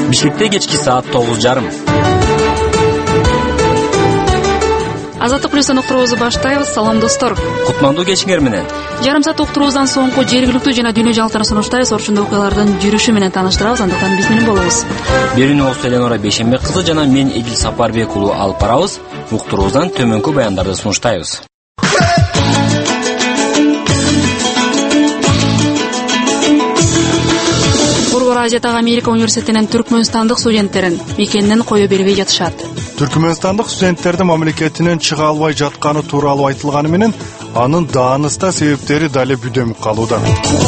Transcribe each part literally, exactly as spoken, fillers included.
Бишкекте кечки саат тогуз жарым. Азаттык плюстан уктуруубузду баштайбыз. Салам достор. Кутмандуу кечиңер менен. Жарым саат уктуруубуздан соңку жергиликтүү жана дүйнө жаңылыктарын сунуштайбыз. Орчундуу окуялардын жүрүшү менен тааныштырабыз. Андыктан биз менен болуңуз. Берүүнү болсо Эленора Бейшенбек кызы жана мен Эдил Сапарбек уулу алып барабыз. Уктуруубуздан төмөнкү баяндарды сунуштайбыз. Борбор Азиядагы Америка университетинин түркмөнстандык студенттерин мекенинен кое бербей жатышат. Түркмөнстандык студенттердин мамлекетинен чыга албай жатканы тууралуу айтылганы менен анын дааныста себептери дали бүдөмүп калууда.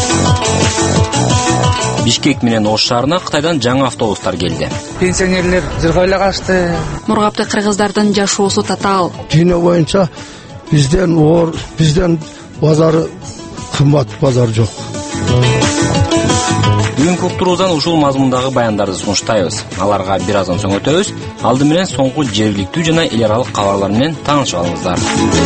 Бишкек менен Ош шаарына Кытайдан жаңы автобустар келди. Пенсионерлер жыргайлы качты. Мургапты кыргыздардын жашоосу татаал. Дүйнө боюнча бизден оор, бизден базары кымбат базар жок. Бүгүнкү уктуруубуздан ушул мазмундагы баяндарды сунуштайбыз. Аларга бир аздан соң өтөбүз. Алды менен соңку жергиликтүү жана эл аралык кабарлар менен таанышып алыңыздар.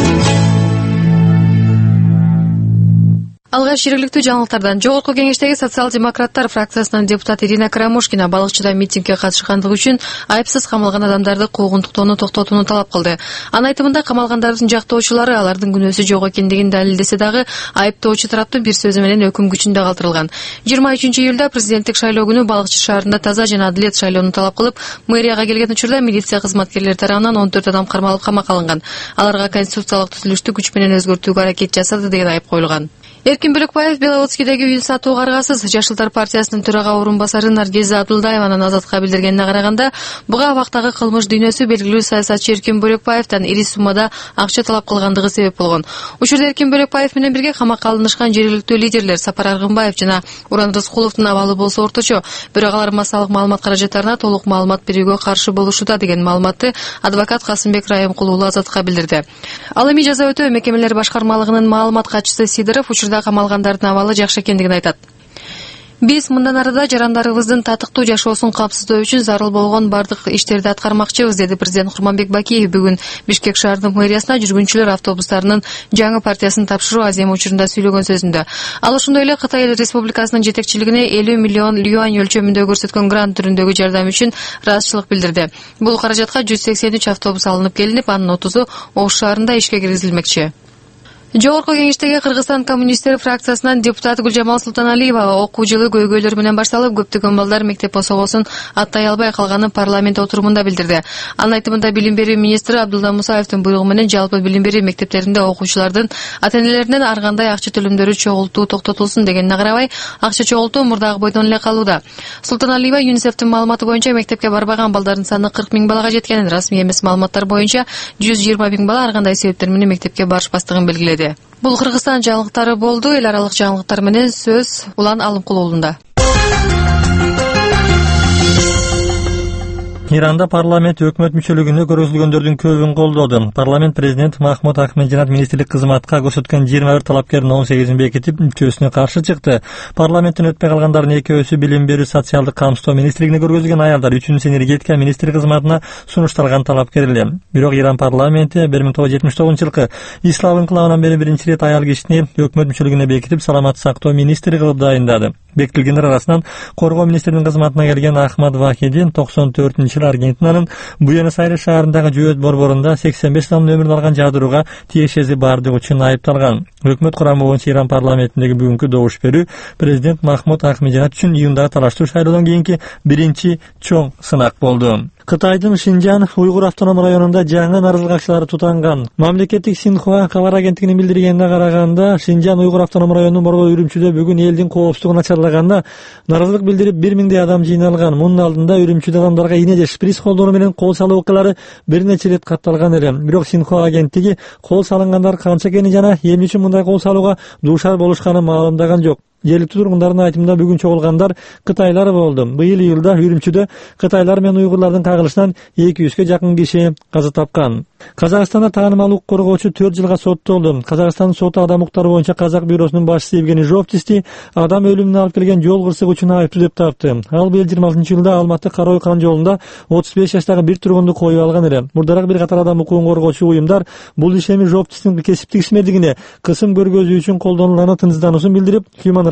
Алгач жергиликтүү жаңылыктардан. Жогорку кеңештеги социал-демократтар фракциясынын депутаты Ирина Карамушкина балыкчыда митингге катышкандыгы үчүн айыпсыз камалган адамдарды куугунтуктоону токтотууну талап кылды. Анын айтымында камалгандардын жактоочулары алардын күнөөсү жок экендигин далилдесе дагы айыптоочу тараптын бир сөзү менен өкүм күчүндө калтырылган. жыйырма үчүнчү июлда президенттик шайлоо күнү балыкчы шаарында таза жана адилет шайлоону талап кылып, мэрияга келген учурда милиция кызматкерлери тарабынан он төрт адам кармалып камакка алынган. Аларга конституциялык түзүлүштү күч менен өзгөртүүгө аракет жасады деген айып коюлган. Эркин Бөлөкбаев Беловодскийдеги үй сатуу каргасыз Жашылдар партиясынын төрага орун басары Наргиза Абдылдаеванын Азатка билдиргенине караганда, буга абактагы кылмыш дүйнөсү белгилүү саясатчы Эркин Бөлөкбаевден ири суммада акча талап кылгандыгы себеп болгон. Учурда Эркин Бөлөкбаев менен бирге камакка алынышкан жергиликтүү лидерлер Сапар Аргынбаев жана Уран Рыскуловдун абалы болсо орточо, бирок алар массалык маалымат каражаттарына толук маалымат берүүгө каршы болушууда деген маалыматты адвокат Касымбек Райымкул уулу Азатка билдирди. Ал эми жаза өтөө мекемелер башкармалыгынын маалымат катчысы Сидоров учурда камалгандардын абалы жакшы экендигин айтат. Биз мындан арада жарандарыбыздын татыктуу жашоосун камсыздоо үчүн зарыл болгон бардык иштерди аткармакчыбыз, деди президент Курманбек Бакиев бүгүн Бишкек шаарынын мэриясына жүргүнчүлөр автобустарынын жаңы партиясын тапшыруу азем учурунда сүйлөгөн сөзүндө. Ал ошондой эле Кытай Республикасынын жетекчилигине элүү миллион юань өлчөмүндө көрсөткөн грант түрүндөгү жардам үчүн ыраазычылык билдирди. Бул каражатка жүз сексен үч автобус алынып келинип, анын отузу Ош шаарында ишке киргизилмекчи. Жогорку кеңештеги Кыргызстан коммунисттери фракциясынан депутат Гүлжамал Султаналиева окуу жылы көйгөйлөр менен башталып, көптөгөн балдар мектеп босогосун аттай албай калганын парламент отурумунда билдирди. Анын айтымында билим берүү министри Абдулла Мусаевдин буйругу менен жалпы билим берүү мектептеринде окуучулардын ата-энелеринен ар кандай акча төлөмдөрү чогултуу токтотулсун дегенине карабай, акча чогултуу мурдагы бойдон эле калууда. Султаналиева ЮНИСЕФтин маалыматы боюнча мектепке барбаган балдардын саны кырк миң балага жеткенин, расмий эмес маалыматтар боюнча жүз жыйырма миң бала ар кандай себептер менен мектепке барышпастыгын белгиледи. Бул Кыргызстан жаңылыктары болду. Эл аралык жаңылыктар менен сөз Улан Алымкул уулунда. Иранда парламент өкмөт мүчөлүгүнө көргөзүлгөндөрдүн көбүн колдоду. Парламент президент Махмуд Ахмединежад министрлик кызматка көрсөткөн жыйырма бир талапкердин он сегизин бекитип, үчөөсүнө каршы чыкты. Парламенттен өтпөй калгандардын экөөсү билим берүү социалдык камсыздоо министрлигине көргөзүлгөн аялдар, үчүнчүсү энергетика министрлик кызматына сунушталган талапкерлер. Бирок Иран парламенти бир миң тогуз жүз жетимиш тогузунчу жылкы ислам инкылабынан бери биринчи ирет аял кишини өкмөт мүчөлүгүнө бекитип, саламаттык сактоо министри кылып дайындады. Бекитилгендер арасынан коргоо министринин кызматына келген Ахмад Вахидин токсон төртүнчү жылы Аргентинанын Буэнос-Айрес шаарындагы жөөт борборунда сексен беш адамдын өмүрүн алган жадырууга тиешеси бардыгы үчүн айыпталган. Өкмөт курамы боюнча Иран парламентиндеги бүгүнкү добуш берүү президент Махмуд Ахмединежад үчүн июндагы талаштуу шайлоодон кийинки биринчи чоң сынак болду. Кытайдын Шинжан Уйгур автоном районунда жаңы нарызылык акчалары тутанган. Мамлекеттик Синхуа кабар агенттигинин билдиргенине караганда, Шинжан Уйгур автоном районунун борбор Үрүмчүдө бүгүн элдин коопсуздугун начарлаганда нарызылык билдирип бир миңдей адам жыйналган. Мунун алдында Үрүмчүдө адамдарга ийне же шприц колдонуу менен кол салуу окуялары бир нече ирет катталган эле. Бирок Синхуа агенттиги кол салынгандар канча экенин жана эмне үчүн мындай кол салууга дуушар болушканын маалымдаган жок. Жергиликтүү тургундардын айтымында бүгүн чогулгандар кытайлар болду. Быйыл июлда Үрүмчүдө кытайлар менен уйгурлардын кагылышынан эки жүзгө жакын киши каза тапкан. Казакстанда таанымал укук коргоочу төрт жылга соттолду. Казакстандын соту адам укуктары боюнча Казак бюросунун башчысы Евгений Жовтисти адам өлүмүнө алып келген жол кырсыгы үчүн айыптуу деп тапты. Ал быйыл жыйырма алтынчы жылда Алматы Карой Кан жолунда отуз беш жаштагы бир тургунду коюп алган эле. Мурдараак бир катар адам укугун коргоочу уюмдар бул ишеми Жовтистин кесиптик ишмердигине кысым көргөзүү үчүн колдонулганын тынчсыздануусун билдирип, Human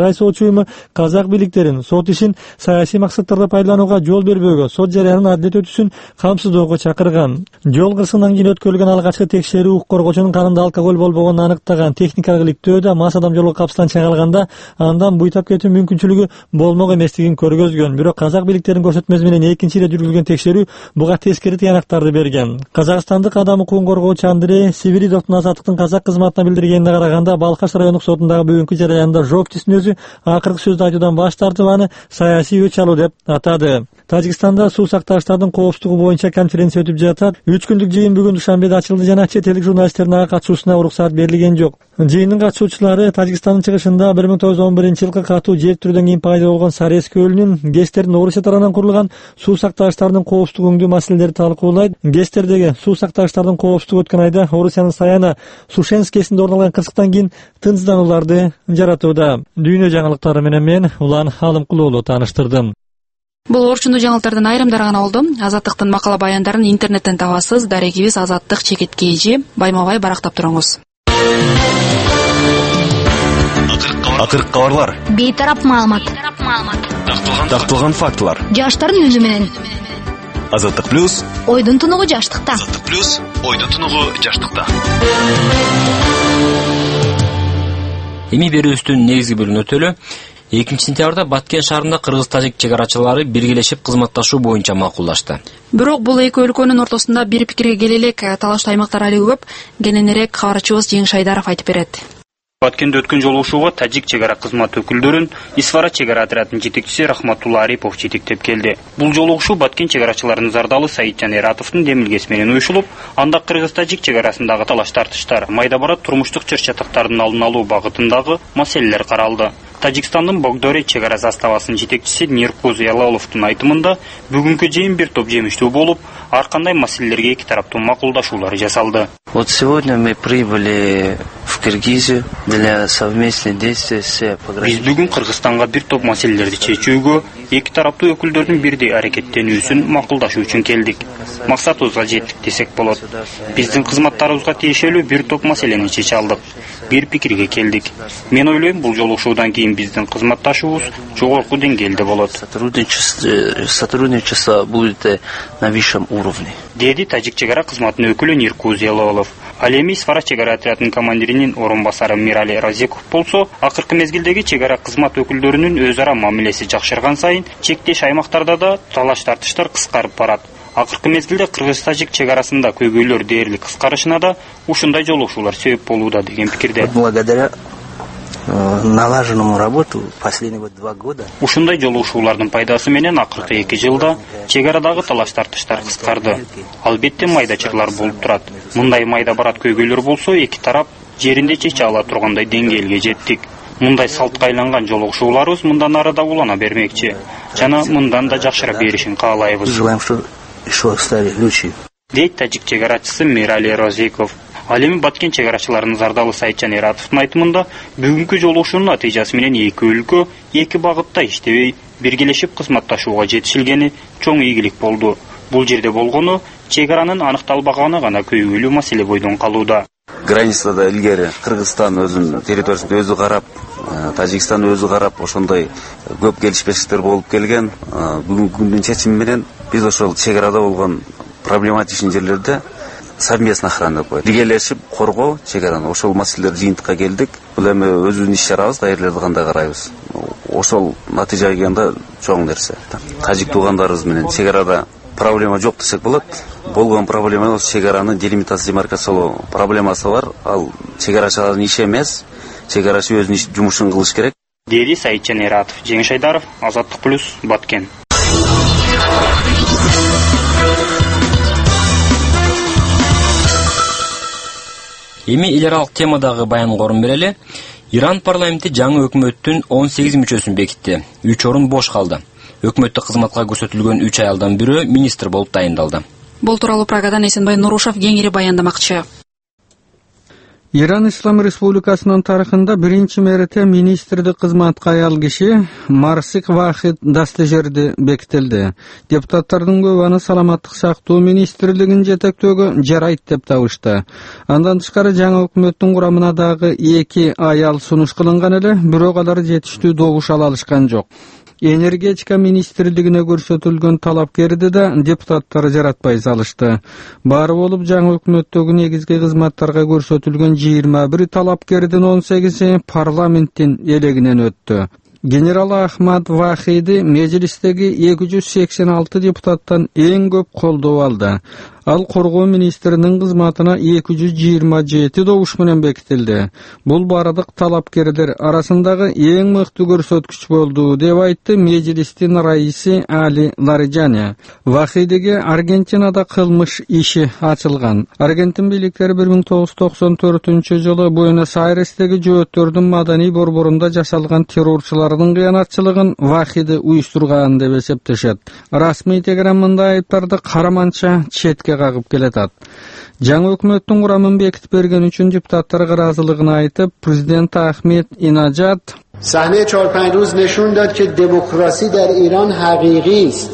Сарай сот уюму казак бийликтерин сот ишин саясий максаттарда пайдаланууга жол бербөөгө, сот жарыянын адилет өтүүсүн камсыздоого чакырган. Жол кырсыгынан кийин өткөрүлгөн алгачкы текшерүү укук коргоочунун канында алкоголь болбогонун аныктаган. Техникалык иликтөөдө мас адам жолго капсытан чыгарылганда андан буйтап кетүү мүмкүнчүлүгү болмок эместигин көргөзгөн. Бирок казак бийликтеринин көрсөтмөсү менен экинчи ирет жүргүзүлгөн текшерүү буга тескери тыянактарды берген. Казакстандык адам укугун коргоочу Андрей Северидовдун азаттыктын казак кызматына билдиргенине караганда, Балкаш райондук сотундагы бүгүнкү жараянда жоопчусунун өзү акыркы сөздү айтуудан баш тартып, аны саясий өч алуу деп атады. Тажикстанда суу сактагычтардын коопсуздугу боюнча конференция өтүп жатат. үч күндүк жыйын бүгүн Душанбеде ачылды жана чет элдик журналисттердин ага катышуусуна уруксаат берилген жок. Жыйындын катышуучулары Тажикстандын чыгышында бир миң тогуз жүз он биринчи жылкы катуу жер түрүдөн кийин пайда болгон Сарез көлүнүн ГЭСтердин Орусия тарабынан курулган суу сактагычтардын коопсуздугу маселелери талкуулайт. ГЭСтердеги суу сактагычтардын коопсуздугу өткөн айда Орусиянын Саяна Сушенскесинде орун алган кырсыктан кийин тынчсызданууларды жаратууда. Дүйнө жаңылыктары менен мен Улан Алымкулуу уулу тааныштырдым. Бул орчундуу жаңылыктардын айрымдары гана болду. Азаттыктын макала баяндарын интернеттен табасыз. Дарегибиз Азаттык чекит кейжи. Байма-бай барактап туруңуз. Акыркы кабарлар. Бейтарап маалымат. Такталган фактылар. Жаштардын өзү менен. Азаттык плюс. Ойдун тунугу жаштыкта. Азаттык плюс. Ойдун тунугу жаштыкта. Эми берүүбүздүн негизги бөлүгүнө өтөлү. экинчи сентябрда Баткен шаарында кыргыз-тажик чегарачылары биргелешип кызматташуу боюнча макулдашты. Бирок бул эки өлкөнүн ортосунда бир пикирге келе элек талаштуу аймактар али көп. Кененирээк кабарчыбыз Жеңиш Айдаров айтып берет. Баткенде өткөн жолугушууга тажик чегара кызмат өкүлдөрүн Исфара чегара отрядынын жетекчиси Рахматулла Арипов жетектеп келди. Бул жолугушуу Баткен чегарачыларынын зардалы Саитжан Эратовдун демилгеси менен уюшулуп, анда кыргыз-тажик чегарасындагы талаш тартыштар, майда барат турмуштук чыр-чатактардын алдын алуу багытындагы маселелер каралды. Тажикстандын Богдоре чегара заставасынын жетекчиси Ниркуз Ялаловдун айтымында бүгүнкү жыйын бир топ жемиштүү болуп, ар кандай маселелерге эки тараптын макулдашуулары жасалды. Вот сегодня мы прибыли в Киргизию для совместных действий с Биз бүгүн Кыргызстанга бир топ маселелерди чечүүгө, эки тараптуу өкүлдөрдүн бирдей аракеттенүүсүн макулдашуу үчүн келдик. Максатыбызга жеттик десек болот. Биздин кызматтарыбызга тиешелүү бир топ маселени чече алдык. Бир пикирге келдик. Мен ойлойм, бул жолугушуудан кийин биздин кызматташуубуз жогорку деңгээлде болот. Сотрудничество будет на высшем уровне. Деди тажик чегара кызматынын өкүлү Ниркуз Ялалов. Ал эми Исфара чегара отрядынын командиринин орун басары Мирали Разеков болсо, акыркы мезгилдеги чегара кызмат өкүлдөрүнүн өз ара мамилеси жакшырган сайын чектеш аймактарда да талаш тартыштар кыскарып барат. Акыркы мезгилде кыргыз-тажик чегарасында көйгөйлөр дээрлик кыскарышына да ушундай жолугушуулар себеп болууда деген пикирде. Благодаря налаженному работу последние два года. Ушундай жолугушуулардын пайдасы менен акыркы эки жылда чегарадагы талаш тартыштар кыскарды. Албетте майдачылар болуп турат. Мындай майда барат көйгөйлөр болсо, эки тарап жеринде чече ала тургандай деңгээлге жеттик. Мындай салтка айланган жолугушууларыбыз мындан ары да улана бермекчи. Жана мындан да жакшыра беришин каалайбыз. Желаем, что еще стали лучше. Дейт тажик чегарачысы Мирали Разеков. Ал эми Баткен чегарачыларынын зардалы Саитжан Эратовдун айтымында бүгүнкү жолугушуунун натыйжасы менен эки өлкө эки багытта иштебей биргелешип кызматташууга жетишилгени чоң ийгилик болду. Бул жерде болгону чегаранын аныкталбаганы гана көйгөйлүү маселе бойдон калууда. Границада илгери Кыргызстан өзүнүн территориясын өзү карап, Тажикстан өзү карап, ошондой көп келишпештиктер болуп келген. Бүгүнкү күндүн чечими менен биз ошол чегарада болгон проблематичный жерлерде совместно охрана коюп, биргелешип коргоо чегараны, ошол маселелер жыйынтыкка келдик. Бул эми өзүбүздүн иш чарабыз, даярдарды кандай карайбыз. Ошол натыйжага келгенде чоң нерсе. Тажик туугандарыбыз менен чегарада проблема жок десек болот. Болгон проблема чегаранын делимитация демаркациялоо проблемасы бар. Ал чегарачылардын иши эмес, чегарачы өзүнүн жумушун кылыш керек. Деди Саитжан Эратов, Жеңиш Айдаров, Азаттык плюс, Баткен. Эми эл аралык темадагы баянга орун берели. Иран парламенти жаңы өкмөттүн он сегиз мүчөсүн бекитти. үч орун бош калды. Өкмөттүк кызматка көрсөтүлгөн үч аялдан бирөө министр болуп дайындалды. Бул тууралуу Прагадан Эсенбай Нурушев кеңири баяндамакчы. Иран Ислам Республикасынын тарыхында биринчи мерете министрдик кызматка аял киши Марсик Вахид Дастежерди бекитилди. Депутаттардын көбү аны саламаттык сактоо министрлигин жетектөөгө жарайт деп табышты. Андан тышкары жаңы өкмөттүн курамына дагы эки аял сунуш кылынган эле, бирок алар жетиштүү добуш ала алышкан жок. Энергетика министрлигине көрсөтүлгөн талапкерди да депутаттар жаратпай салышты. Баары болуп жаңы өкмөттөгү негизги кызматтарга көрсөтүлгөн жыйырма бир талапкердин он сегизи парламенттин элегинен өттү. Генерал Ахмад Вахиди мejlistеги эки жүз сексен алты депутаттан эң көп колдоо алды. Ал коргоо министринин кызматына эки жүз жыйырма жети добуш менен бекитилди. Бул бардык талапкерлер арасындагы эң мыкты көрсөткүч болду деп айтты мejlистин раиси Али Лариджани. Вахидиге Аргентинада кылмыш иши ачылган. Аргентин бийликтери бир миң тогуз жүз токсон төртүнчү жылы Буэнос-Айрестеги жөөттөрдүн маданий борборунда жасалган террорчулардын кыянатчылыгын Вахиди уюштурган деп эсептешет. Расмий Тегеран мындай айыптарды караманча четке кагып келатат. Жаңы өкмөттүн курамын бекитип берген үчүн депутаттарга ыраазылыгын айтып, президент Ахмед Инажат сахне чор панч рӯз нишон дод ки демокраси дар Иран ҳақиқист.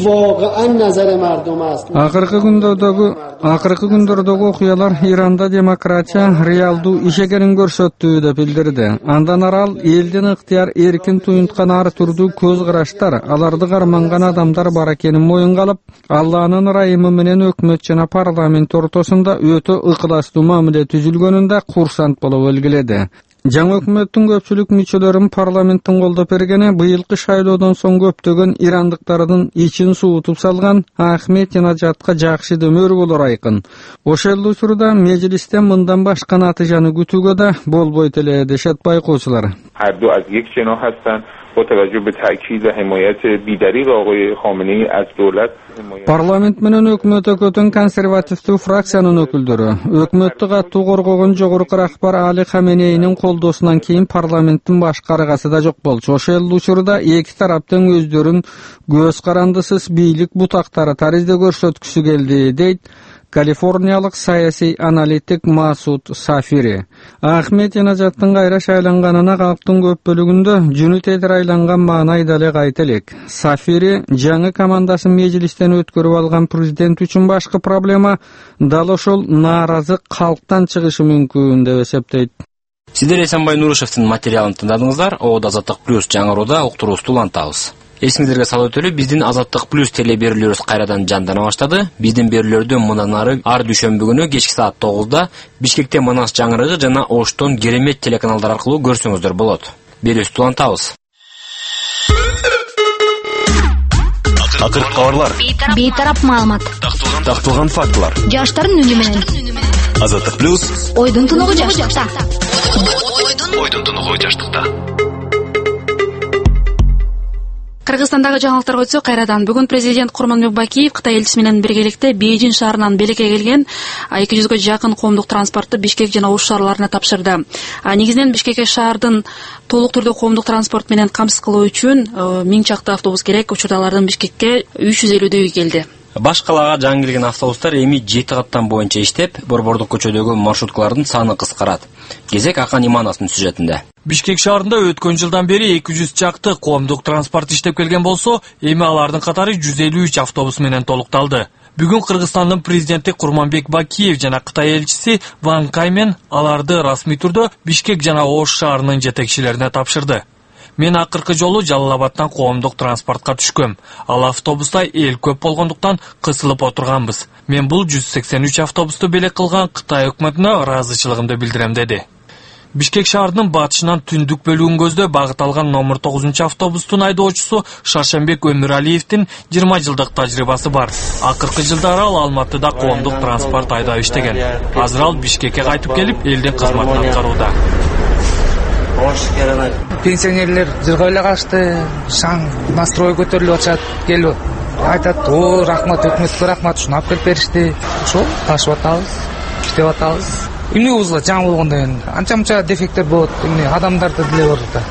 Акыркы күндөрдөгү акыркы күндөрдөгү окуялар Иранда демократия реалдуу ишегенин көрсөттү деп билдирди. Андан арал элдин ыктыяр эркин туюнткан ар түрдүү көз караштар, аларды карманган адамдар бар экенин моюнга алып, Алланын ырайымы менен өкмөт жана парламент ортосунда өтө ыкыластуу мамиле түзүлгөнүндө курсант болуп белгиледи. Жаңы өкмөттүн көпчүлүк мүчөлөрүн парламенттин колдоп бергени быйылкы шайлоодон соң көптөгөн ирандыктардын ичин суутуп салган Ахмед Инажатка жакшы дөмөр болор айкын. Ошол учурда мejlистен мындан башка натыйжаны күтүүгө да болбойт эле дешет байкоочулар. با توجه به تاکید حمایت بی‌دریغ آقای خامنه‌ای از دولت Parlament менен өкмөт өкөтөн консервативдүү фракциянын өкүлдөрү өкмөттү катуу коргогон жогорку рахбар Али Хаменейнин колдоосунан кийин парламенттин башкаргасы да жок болчу. Ошол учурда эки тараптын өздөрүн көз карандысыз бийлик бутактары таризде көрсөткүсү келди, дейт Калифорниялык саясий аналитик Масуд Сафири. Ахмед Инажаттын кайра шайланганына калктын көп бөлүгүндө жөнү тедир айланган маанай дале кайта элек. Сафири жаңы командасын мejlистен өткөрүп алган президент үчүн башкы проблема дал ошол нааразы калктан чыгышы мүмкүн деп эсептейт. Сиздер Эсенбай Нурушевдин материалын тыңдадыңыздар. Оодо Азаттык плюс жаңыроодо уктуруубузду улантабыз. Эсиңиздерге салып өтөлү, биздин Азаттык плюс телеберүүлөрүбүз кайрадан жандана баштады. Биздин берүүлөрдү мындан ары ар дүйшөмбү күнү кечки саат тогузда Бишкекте Манас жаңырыгы жана Оштон Керемет телеканалдары аркылуу көрсөңүздөр болот. Берүүбүздү улантабыз. Акыркы кабарлар. Бейтарап маалымат. Такталган фактылар. Жаштардын үнү менен. Азаттык плюс. Ойдун тунугу жаштыкта. Ойдун тунугу жаштыкта. Кыргызстандагы жаңылыктарга өтсөк, кайрадан бүгүн президент Курманбек Бакиев Кытай элчиси менен биргеликте Бейжин шаарынан Белекке келген эки жүзгө жакын коомдук транспортты Бишкек жана Ош шаарларына тапшырды. Негизинен Бишкекке шаардын толук түрдө коомдук транспорт менен камсыз кылуу үчүн миң чакты автобус керек. Учурда алардын Бишкекке үч жүз элүүдөйү келди. Баш калаага жаңы келген автобустар эми жети каттан боюнча иштеп, борбордук көчөдөгү маршруткалардын саны кыскарат. Кезек Акан Имановдун сюжетинде. Бишкек шаарында өткөн жылдан бери эки жүз чакты коомдук транспорт иштеп келген болсо, эми алардын катары жүз элүү үч автобус менен толукталды. Бүгүн Кыргызстандын президенти Курманбек Бакиев жана Кытай элчиси Ван Каймен аларды расмий түрдө Бишкек жана Ош шаарынын жетекчилерине тапшырды. Мен акыркы жолу Жалал-Абадтан коомдук транспортко түшкөм. Ал автобуста эл көп болгондуктан кысылып отурганбыз. Мен бул жүз сексен үч автобусту белек кылган Кытай өкмөтүнө ыраазычылыгымды билдирем деди. Бишкек шаарынын батышынан түндүк бөлүгүн көздөп багыт алган номер тогузунчу автобустун айдоочусу Шаршембек Өмүралиевдин жыйырма жылдык тажрыйбасы бар. Акыркы жылдары ал Алматыда коомдук транспорт айдап иштеген. Азыр ал Бишкекке кайтып келип, элдин кызматын аткарууда. Пенсионерлер жырга эле калышты, шаң настрой көтөрүлүп атышат, келип айтат, "О, рахмат өкмөткө, рахмат, ушуну алып келип беришти." Ошол ташып атабыз, иштеп атабыз. Эмне болсо жаңы болгондон кийин анча-мынча дефекттер болот, эмне адамдарды деле бар да.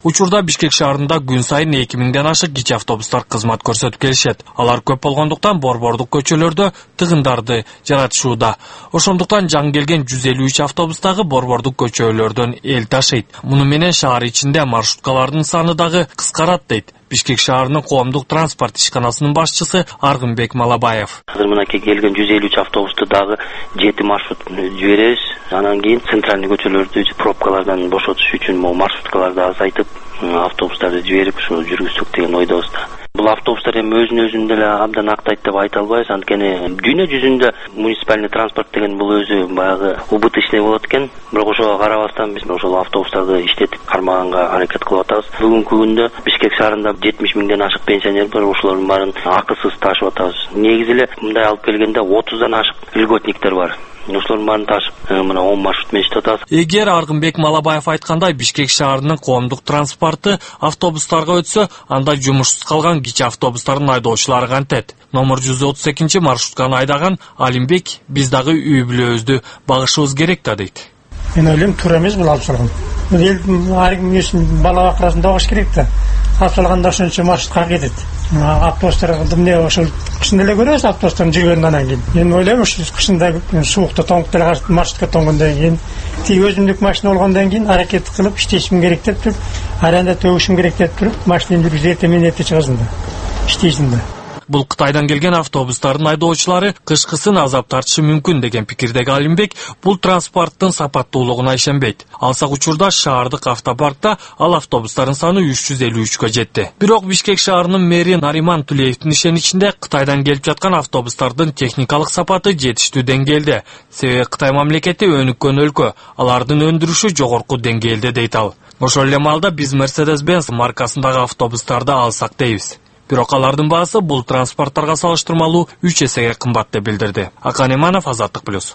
Учурда Бишкек шаарында күн сайын эки миңден ашык кичи автобустар кызмат көрсөтүп келишет. Алар көп болгондуктан борбордук көчөлөрдө тыгындарды жаратышууда. Ошондуктан жаңы келген жүз элүү үч автобус дагы борбордук көчөлөрдөн эл ташыйт. Муну менен шаар ичинде маршруткалардын саны дагы кыскарат дейт Бишкек шаарынын коомдук транспорт ишканасынын башчысы Аргынбек Малабаев. Азыр мынакей келген жүз элүү үч автобусту дагы жети маршрут жиберебиз. Анан кийин центральный көчөлөрдү пробкалардан бошотуш үчүн могу маршруткаларды азайтып, автобустарды жиберип ушу жүргүзсөк деген ойдобуз да. Бул автобустар эми өзүн өзүн деле абдан актайт деп айта албайбыз, анткени дүйнө жүзүндө муниципальный транспорт деген бул өзү баягы убыточный болот экен. Бирок ошого карабастан биз ошол автобустарды иштетип кармаганга аракет кылып атабыз. Бүгүнкү күндө Бишкек шаарында жетимиш миңден ашык пенсионер бар, ошолордун баарын акысыз ташып атабыз. Негизи эле мындай алып келгенде отуздан ашык льготниктер бар. Ошолордун баарын ташып, мына он маршрут менен иштеп атабыз. Эгер Аргынбек Малабаев айткандай Бишкек шаарынын коомдук транспорту автобустарга өтсө, анда жумушсуз калган кичи автобустардын айдоочулары кантет. Номер жүз отуз экинчи маршрутканы айдаган Алимбек биз дагы үй бүлөбүздү багышыбыз керек да дейт. Мен ойлойм, туура эмес бул алып салган. Эл ар ким өзүн бала бакырасында багыш керек да. Алып салганда ошончо маршрутка кетет. Автобустарды эмне ошол кышында эле көрөбүз автобустардын жүргөнүн анан кийин. Мен ойлойм, ушу кышында суукта тоңуп деле маршрутка тоңгондон кийин, тиги өзүмдүк машина болгондон кийин аракет кылып иштешим керек деп туруп, аранда төгүшүм керек деп туруп, машинаны жүргүзүп эртең менен эрте чыгасың да. Иштейсиң да. Бул Кытайдан келген автобустардын айдоочулары кышкысын азап тартышы мүмкүн деген пикирдеги Алимбек бул транспорттун сапаттуулугуна ишенбейт. Алсак учурда шаардык автопаркта ал автобустардын саны үч жүз элүү үчкө жетти. Бирок Бишкек шаарынын мэри Нариман Тулеевдин ишеничинде Кытайдан келип жаткан автобустардын техникалык сапаты жетиштүү деңгээлде. Себеби Кытай мамлекети өнүккөн өлкө, алардын өндүрүшү жогорку деңгээлде дейт ал. Ошол эле маалда биз Mercedes-Benz маркасындагы автобустарды алсак дейбиз. Бирок алардын баасы бул транспорттарга салыштырмалуу үч эсеге кымбат деп билдирди. Акан Иманов, Азаттык плюс.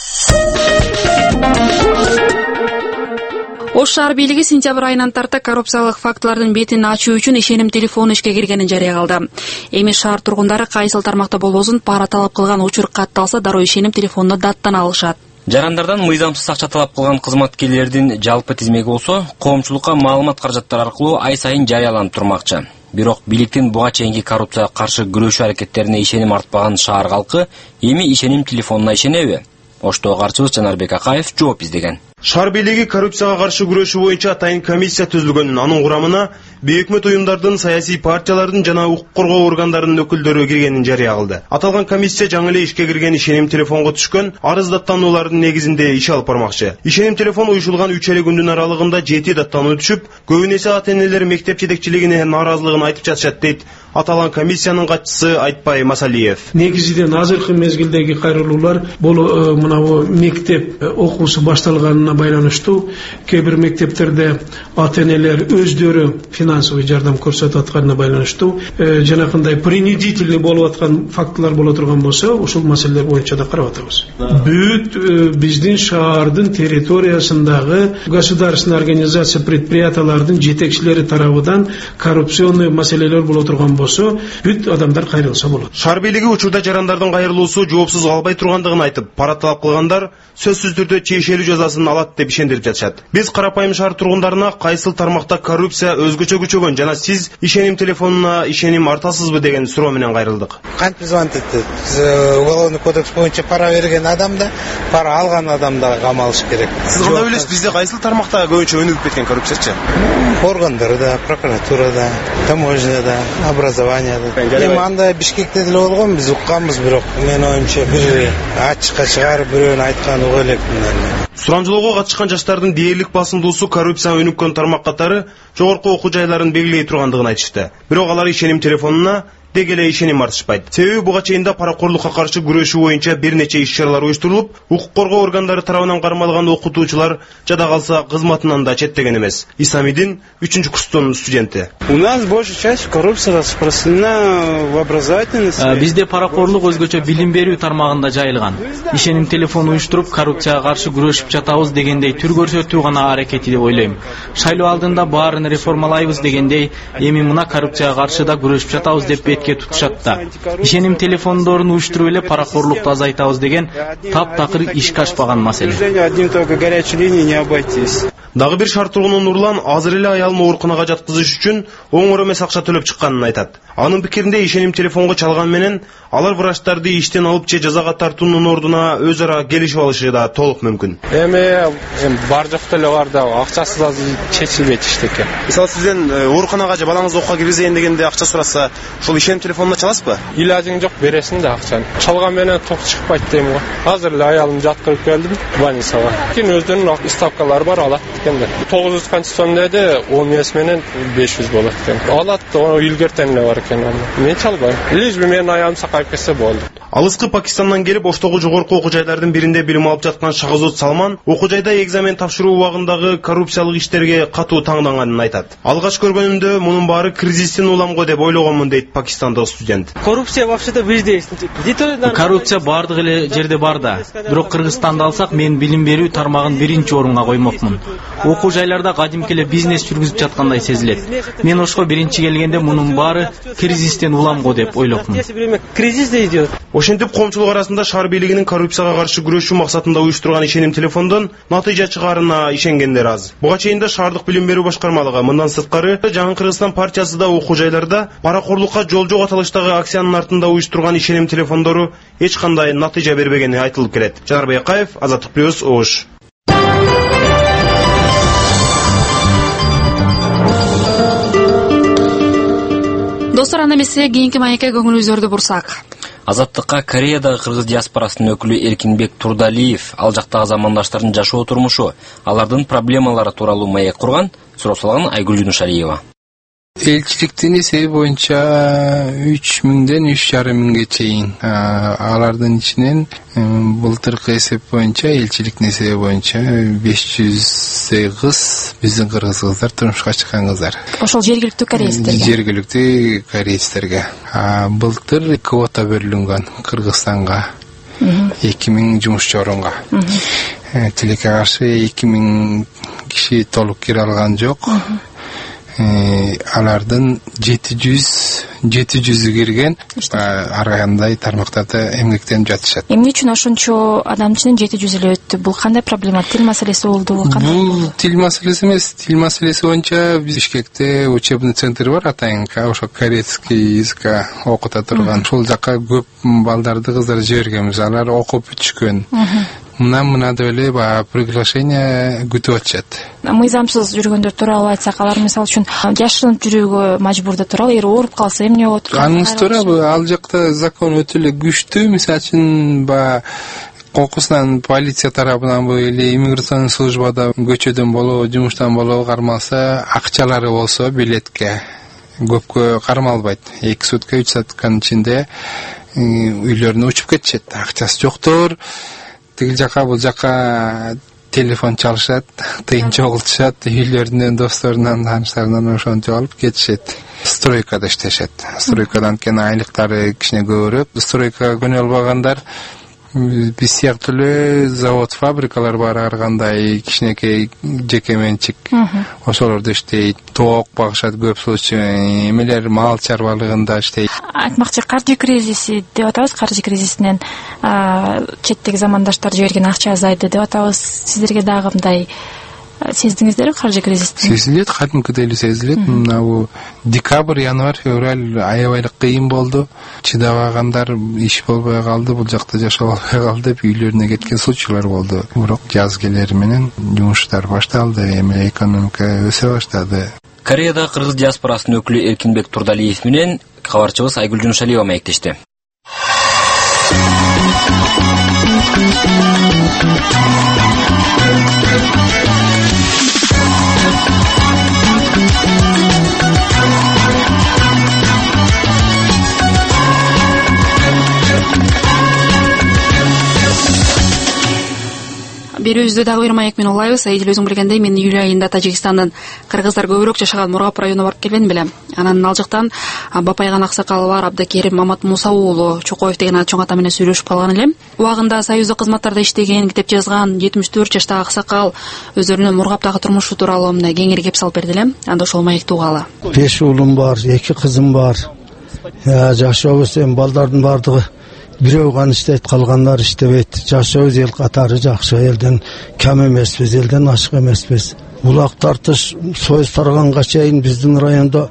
Ош шаар бийлиги сентябрь айынан тарта коррупциялык фактылардын бетин ачуу үчүн ишеним телефону ишке киргенин жарыя кылды. Эми шаар тургундары кайсыл тармакта болбосун пара талап кылган учур катталса дароо ишеним телефонуна даттан алышат. Жарандардан мыйзамсыз акча талап кылган кызматкерлердин жалпы тизмеги болсо, коомчулукка маалымат каражаттары аркылуу ай сайын жарыяланып турмакчы. Бирок бийликтин буга чейинки коррупцияга каршы күрөшүү аракеттерине ишеним артпаган шаар калкы эми ишеним телефонуна ишенеби? Оштогу карчыбыз Жанарбек Акаев жооп издеген. Шаар бийлиги коррупцияга каршы күрөшүү боюнча атайын комиссия түзүлгөн. Анын курамына бейөкмөт уюмдардын, саясий партиялардын жана укук коргоо органдарынын өкүлдөрү киргенин жарыя кылды. Аталган комиссия жаңы эле ишке кирген ишеним телефонго түшкөн арыз даттануулардын негизинде иш алып бармакчы. Ишеним телефон уюшулган үч эле күндүн аралыгында жети даттануу түшүп, көбүнесе ата-энелер мектеп жетекчилигине нааразылыгын айтып жатышат дейт аталган комиссиянын катчысы Айтпай Масалиев. Негизинен азыркы мезгилдеги кайрылуулар бул мына мектеп окуусу башталганына байланыштуу. Кээ бир мектептерде ата-энелер өздөрү финансовый жардам көрсөтүп атканына байланыштуу жанакындай принудительный болуп аткан фактылар боло турган болсо, ушул маселелер боюнча да карап атабыз. Бүт биздин шаардын территориясындагы государственный организация предприятиялардын жетекчилери тарабынан коррупционный маселелер боло турган болсо, бүт адамдар кайрылса болот. Шаар бийлиги учурда жарандардын кайрылуусу жоопсуз калбай тургандыгын айтып, пара талап кылгандар сөзсүз түрдө чейшелүү жазасын алат деп ишендирип жатышат. Биз карапайым шаар тургундарына кайсыл тармакта коррупция өзгөчө күчөгөн жана сиз ишеним телефонуна ишеним артасызбы деген суроо менен кайрылдык. Кантип звонить этти? Уголовный кодекс боюнча пара берген адамда, пара алган адамда камалыш керек. Сиз кандай билесиз, бизде кайсыл тармакта көбүнчө өнүгүп кеткен коррупциячы? Органдарда, прокуратурада, таможняда, образованияда. Эми андай Бишкекте деле болгон, биз укканбыз, бирок менин оюмча бир ачыкка чыгарып бирөөнү айткан угу элекмин. Сурамжылоого катышкан жаштардын дээрлик басымдуусу коррупция өнүккөн тармак катары жогорку окуу жайларын белгилей тургандыгын айтышты. Бирок алар ишеним телефонуна деги эле ишеним артышпайт. Себеби буга чейинде паракорлукка каршы күрөшүү боюнча бир нече иш-чаралар уюштурулуп, укук коргоо органдары тарабынан кармалган окутуучулар жада калса кызматынан да четтеген эмес. Исамидин үчүнчү курстун студенти. У нас большая часть коррупции распространена в образовательной сфере. Бизде паракорлук өзгөчө билим берүү тармагында жайылган. Ишеним телефон уюштуруп коррупцияга каршы күрөшүп жатабыз дегендей түр көрсөтүү гана аракети деп ойлойм. Шайлоо алдында баарын реформалайбыз дегендей, эми мына коррупцияга каршы да күрөшүп жатабыз деп тутушат да. Ишеним телефондорун уюштуруп эле паракорлукту азайтабыз деген таптакыр ишке ашпаган маселе. Дагы бир шаар тургуну Нурлан азыр эле аялын ооруканага жаткызыш үчүн оңор эмес акча төлөп чыкканын айтат. Анын пикиринде ишеним телефонго чалган менен алар врачтарды иштен алып же жазага тартуунун ордуна өз ара келишип алышы да толук мүмкүн. Эми бар жок деле бар да акчасыз азыр чечилбейт иштеке. Мисалы сизден ооруканага же балаңызды окуга киргизейин дегенде акча сураса, ошол ишеним телефонуна чаласызбы? Илажың жок, бересиң да акчаны. Чалган менен ток чыкпайт дейм го. Азыр эле аялымды жаткырып келдим больницага. Кийин өздөрүнүн ставкалары бар, алат дегенде. тогуз жүз канча сом деди, он эс менен беш жүз болот экен. Алат, илгертен эле бар экен. Мен чалбайм. Лишь би менин аялым сакайып кетсе болду. Алыскы Пакистандан келип, Оштогу жогорку окуу жайлардын биринде билим алып жаткан Шахазот Салман окуу жайда экзамен тапшыруу убагындагы коррупциялык иштерге катуу таңданганын айтат. Алгач көргөнүмдө мунун баары кризистин уламго деп ойлогонмун дейт пакистандык студент. Коррупция вообще-то везде есть. Коррупция бардык эле жерде бар да. Бирок Кыргызстанды алсак, мен билим берүү тармагын биринчи орунга коймокмун. Окуу жайларда кадимки эле бизнес жүргүзүп жаткандай сезилет. Мен ошко биринчи келгенде мунун баары кризистен уламго деп ойлопмун. Кризис да идет. Ошентип коомчулук арасында шаар бийлигинин коррупцияга каршы күрөшүү максатында уюштурган ишеним телефондон натыйжа чыгаарына ишенгендер аз. Буга чейин да шаардык билим берүү башкармалыгы мындан сырткары Жаңы Кыргызстан партиясы да окуу жайларда паракорлукка жол жок аталыштагы акциянын артында уюштурган ишеним телефондору эч кандай натыйжа бербегени айтылып келет. Жанар Байкаев, Азаттык плюс, Ош. Достор, анда эмесе кийинки маекке көңүлүңүздөрдү бурсак. Азаттыкка Кореядагы кыргыз диаспорасынын өкүлү Эркинбек Турдалиев ал жактагы замандаштардын жашоо турмушу, алардын проблемалары тууралуу маек курган. Суроо салган Айгүл Жунушалиева. Элчиликтин эсеби боюнча үч миңден үч жарым миңге чейин. Алардын ичинен былтыркы эсеп боюнча, элчиликтин эсеби боюнча беш жүздөй кыз, биздин кыргыз кыздар турмушка чыккан кыздар. Ошол жергиликтүү корейцтерге. Жергиликтүү корейцтерге. Былтыр квота берилгөн Кыргызстанга. эки миң жумушчу орунга. Тилекке каршы эки миң киши толук кире алган жок. Алардын жети жүзү кирген, ар кандай тармактарда эмгектенип жатышат. Эмне үчүн ошончо адам ичинен жети жүз эле өттү? Бул кандай проблема? Тил маселеси болдубу? Бул тил маселеси эмес. Тил маселеси боюнча Бишкекте учебный центр бар, атайынка ошо корейский языкка окута турган. Ошол жакка көп балдарды, кыздарды жибергенбиз. Алар окуп бүткөн. Мына мына деп эле баягы приглашение күтүп атышат. Мыйзамсыз жүргөндөр тууралуу айтсак, алар мисалы үчүн жашырынып жүрүүгө мажбурда туралы, эгер ооруп калса эмне болот? Аныңыз туурабы? Ал жакта закон өтө эле күчтүү. Мисалы үчүн баягы кокусунан полиция тарабынан или иммиграционный службада көчөдөн болобу, жумуштан болобу кармалса, акчалары болсо билетке көпкө кармалбайт. эки сутка, үч сутkanын ичинде үйлөрүнө учуп кетишет. Акчасы жоктор. Тигил жака бул жака телефон чалышат, тыйын чогултушат, үйлөрүнөн, досторунан, тааныштарынан ошонтип алып кетишет. Стройкада иштешет. Стройкадан кен айлыктары кичине көбүрөөк. Стройкага көнө албагандар биз сыяктуу эле завод, фабрикалар бар, ар кандай кичинекей жеке менчик ошолордо иштейт. Тоок багышат көп случай, эмелер мал чарбалыгында иштейт. Айтмакчы, каржы кризиси деп атабыз, каржы кризисинен четтеги замандаштар жиберген акча азайды деп атабыз. Сиздерге дагы мындай сездиңиздерби каржы кризисти? Сезилет, кадимкидей эле сезилет. Мына бул декабрь, январь, февраль аябайлык кыйын болду. Чыдабагандар иш болбой калды, бул жакта жашап албай калды деп үйлөрүнө кеткен случайлар болду. Бирок жаз келери менен жумуштар башталды, эми экономика өсө баштады. Кореяда кыргыз диаспорасынын өкүлү Эркинбек Турдалиев менен кабарчыбыз Айгүл Жунушалиева маектешти. Берүүбүздү дагы бир маек менен улайбыз. Айдил өзүң билгендей, мен июль айында Тажикстандын кыргыздар көбүрөөк жашаган Мургап районуна барып келген белем. Анан ал жактан Бапайган аксакалы бар Абдакерим Мамат Муса уулу Чокоев деген чоң ата менен сүйлөшүп калган элем. Убагында союздук кызматтарда иштеген, китеп жазган жетимиш төрт жаштагы аксакал өзүнүн Мургаптагы турмушу тууралуу мына кеңири кеп салып берди элем. Анда ошол маекти угалы. беш уулум бар, эки кызым бар. Жашообуз эми балдардын бардыгы бирөө гана иштейт, калгандар иштебейт. Жашообуз эл катары жакшы, элден кем эмеспиз, элден ашык эмеспиз. улак тартыш союз тарганга чейин биздин районда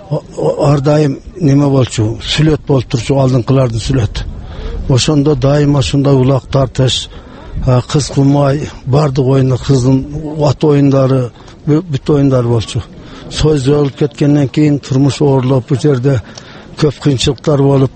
ар дайым неме болчу, сүлөт болуп турчу, алдыңкылардын сүлөтү. Ошондо дайыма ушундай улак тартыш, кыз кылмай, бардык оюндар, кыздын ат оюндары, бүт оюндар болчу. Союз өлүп кеткенден кийин турмуш оорлоп, бу жерде көп кыйынчылыктар болуп,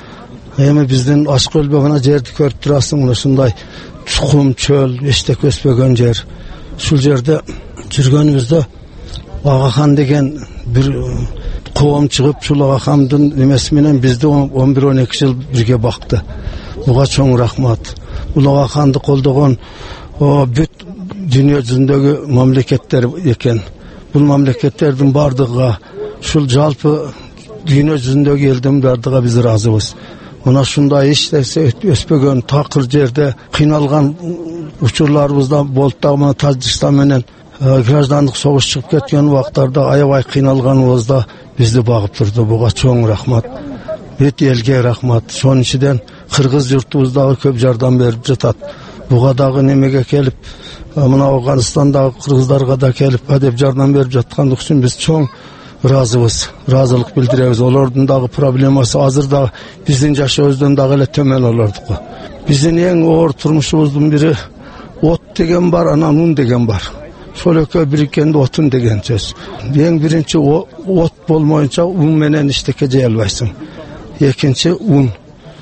эми биздин аш көлбө гана жерди көрүп турасың, ушундай чукум, чөл, эчтеке өспөгөн жер. Ушул жерде жүргөнүбүздө Агахан деген бир коом чыгып, ушул Агахандын немеси менен бизди он бир он эки жыл бирге бакты. Буга чоң рахмат. Бул Агаханды колдогон бүт дүйнө жүзүндөгү мамлекеттер экен. Бул мамлекеттердин бардыгыга, ушул жалпы дүйнө жүзүндөгү элдин бардыгыга биз ыраазыбыз. Мына ушундай эч нерсе өспөгөн такыр жерде кыйналган учурларыбызда болуп дагы мына Тажикстан менен граждандык согуш чыгып кеткен убактарда аябай кыйналганыбызда бизди багып турду. Буга чоң рахмат. Бүт элге рахмат. Шонун ичинен кыргыз журтубуз дагы көп жардам берип жатат. Буга дагы немеге келип, мына Афганистандагы кыргыздарга да келип деп жардам берип жаткандык үчүн биз чоң ыраазыбыз, ыраазылык билдиребиз. Олордун дагы проблемасы азыр да биздин жашообуздан дагы эле төмөн олордуку. Биздин эң оор турмушубуздун бири от деген бар, анан ун деген бар. Сол экөө бириккенде отун деген сөз. Эң биринчи от болмоюнча ун менен эчтеке жей албайсың. Экинчи ун.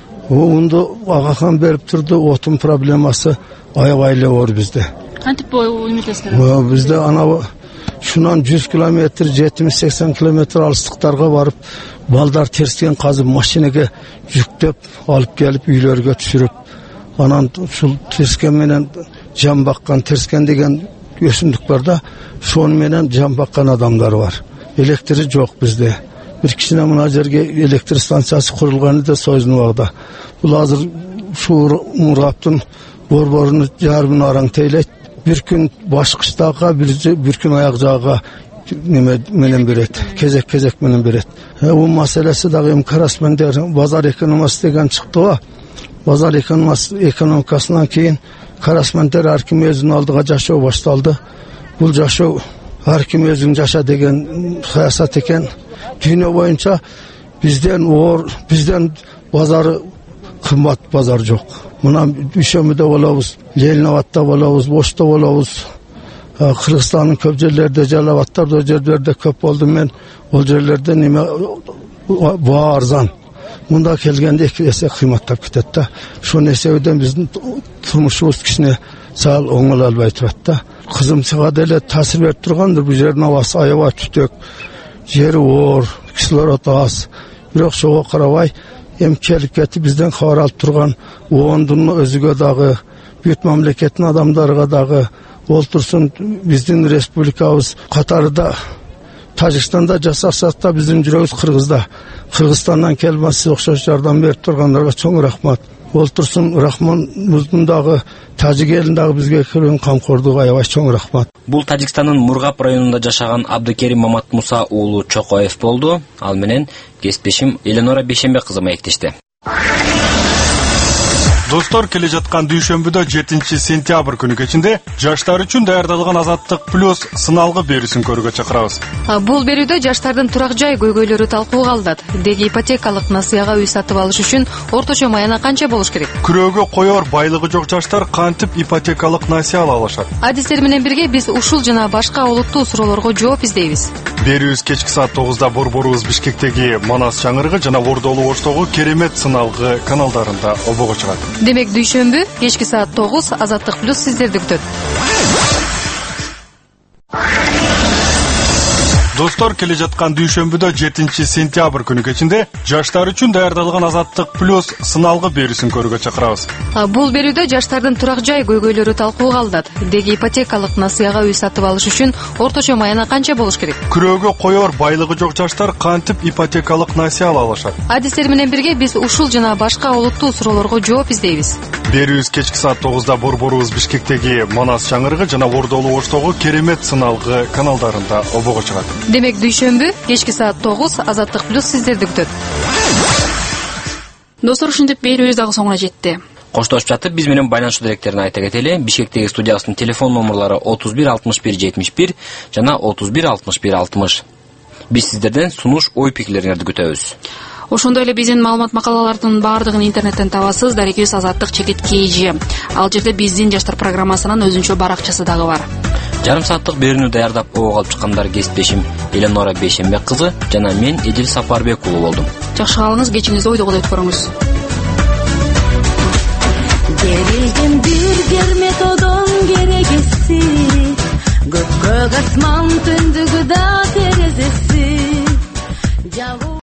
Унду Агахан берип турду, отун проблемасы аябай эле оор бизде. Кантип үмүттөсүңөр? Бизде анау шунан жүз километр, жетимиш сексен километр алыстыктарга барып, балдар терскен казып машинеге жүктөп алып келип үйлөргө түшүрүп, анан ушул терскен менен жан баккан, терскен деген өсүмдүк бар да, шону менен жан баккан адамдар бар. Электри жок бизде. Бир кичине мына жерге электр станциясы курулган да Союздун убагында. Бул азыр ушул Мураптын борборуну жарымын араң тейлейт. Bir gün baş kıştağa, bir, bir gün ayak jağa menен берет, кезек кезек менен берет. Bu маселеси дагы эми карасмендер базар экономикасы деген чыкты го. Базар экономикасынан кийин карасмендер ар ким өзүнүн алдыга жашоо башталды. Бул жашоо ар ким өзүң жаша деген саясат экен. Дүйнө боюнча бизден оор, бизден базары кымбат базар жок. Мына Дүйшөмбүдө болобуз, Ленинабадта болобуз, Бошто болобуз. Кыргызстандын көп жерлерде, Жалалабадта жерлерде көп болду. Мен ол жерлерде неме баа арзан. Мында келгенде эки эсе кыйматтап кетет да. Ошонун эсебинен биздин турмушубуз кичине сал оңоло албай турат да. Кызымчыга деле таасир берип тургандыр. Бул жердин абасы аябай түтөк, жери оор, кислород аз. Бирок ошого карабай эми келип кетип бизден кабар алып турган оондун өзүгө дагы, бүт мамлекеттин адамдарга дагы олтурсун биздин республикабыз катарында Тажикстанда жасасак да биздин жүрөгүбүз Кыргызда. Кыргызстандан келип сиз окшош жардам берип тургандарга чоң рахмат. Олтурсун Рахманыбыздын дагы Тажик элин дагы бизге көргөн камкордугу аябай чоң рахмат. Бул Тажикстандын Мургап районунда жашаган Абдыкерим Маматмуса уулу Чокоев болду. Ал менен кесиптешим Эленора Бейшембек кызы маектешти. Достор, келе жаткан дүйшөмбүдө жетинчи сентябрь күнү кечинде жаштар үчүн даярдалган Азаттык плюс сыналгы берүүсүн көрүүгө чакырабыз. Бул берүүдө жаштардын турак жай көйгөйлөрү талкууга алынат. Деги ипотекалык насыяга үй сатып алыш үчүн орточо маяна канча болуш керек? Күрөөгө коёр байлыгы жок жаштар кантип ипотекалык насыя ала алышат? Адистер менен бирге биз ушул жана башка олуттуу суроолорго жооп издейбиз. Берүүбүз кечки саат тогузда борборубуз Бишкектеги Манас чаңырыгы жана Ордолу Оштогу Керемет сыналгы каналдарында обого чыгат. Демек дүйшөмбү кечки саат тогуз Азаттык плюс сиздерди күтөт. Достор, келе жаткан дүйшөмбүдө жетинчи сентябрь күнү кечинде жаштар үчүн даярдалган Азаттык плюс сыналгы берүүсүн көрүүгө чакырабыз. Бул берүүдө жаштардын турак жай көйгөйлөрү талкууга алынат. Деги ипотекалык насыяга үй сатып алыш үчүн орточо маяна канча болуш керек? Күрөөгө коёр байлыгы жок жаштар кантип ипотекалык насыя ала алышат? Адистер менен бирге биз ушул жана башка олуттуу суроолорго жооп издейбиз. Берүүбүз кечки саат тогузда борборубуз Бишкектеги Манас чаңырыгы жана Ордолу Оштогу Керемет сыналгы каналдарында обого чыгат. Демек дүйшөмбү кечки саат тогуз Азаттык плюс сиздерди күтөт. Достор, ушинтип берүүбүз дагы соңуна жетти. Коштошуп жатып биз менен байланыштуу директорун айта кетели. Бишкектеги студиябыздын телефон номерлары отуз бир алтымыш бир жетимиш бир жана отуз бир алтымыш бир алтымыш. Биз сиздерден сунуш ой пикирлериңерди күтөбүз. Ошондой эле биздин маалымат макалалардын баардыгын интернеттен табасыз. Дарекибиз Азаттык чекит kg. Ал жерде биздин жаштар программасынын өзүнчө баракчасы дагы бар. Жарым сааттык берүүнү даярдап ого алып чыккандар кесиптешим Эленора Бейшембек кызы жана мен Эдил Сапарбек уулу болдум. Жакшы калыңыз, кечиңизди ойдогудай өткөрүңүз. Берилген бир кермет одон керегеси, көккө асман түндүгү да терезеси.